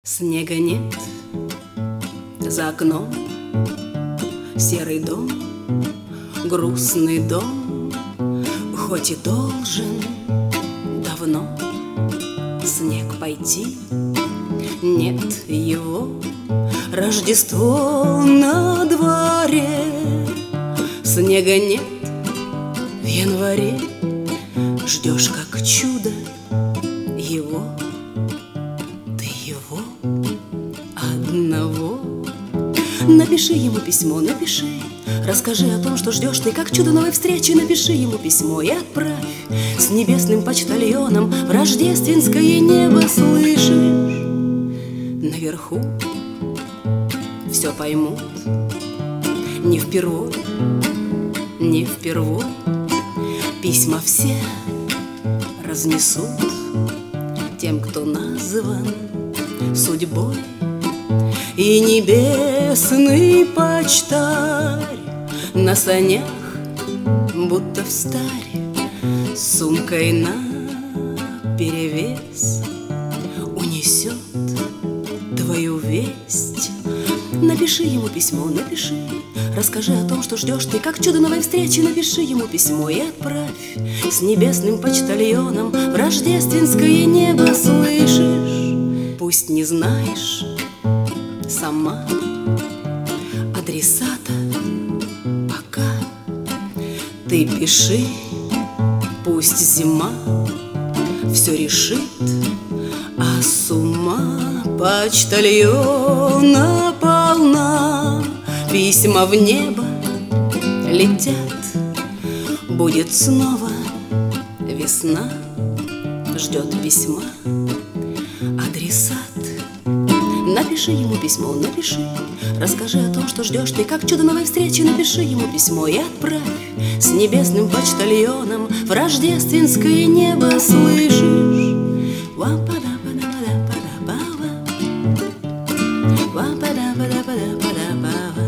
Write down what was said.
Снега нет за окном, серый дом, грустный дом, хоть и должен давно снег пойти, нет его. Рождество на дворе, снега нет в январе, ждешь как чудо его. Его одного. Напиши ему письмо, напиши, расскажи о том, что ждешь ты, как чудо новой встречи. Напиши ему письмо и отправь с небесным почтальоном в рождественское небо. Слышишь, наверху все поймут, не впервой, не впервой. Письма все разнесут тем, кто назван судьбой. И небесный почтарь на санях, будто встарь, с сумкой на перевес унесет твою весть. Напиши ему письмо, напиши, расскажи о том, что ждешь ты, как чудо новой встречи. Напиши ему письмо и отправь с небесным почтальоном в рождественское небо. Слышишь, пусть не знаешь сама адресата пока, ты пиши, пусть зима все решит, а с ума почтальона полна. Письма в небо летят, будет снова весна, ждет письма адресат. Напиши ему письмо, напиши, расскажи о том, что ждешь ты, как чудо новой встречи. Напиши ему письмо и отправь с небесным почтальоном в рождественское небо. Слышишь? Ва-па-да-па-да-па-да-па-да-па-да.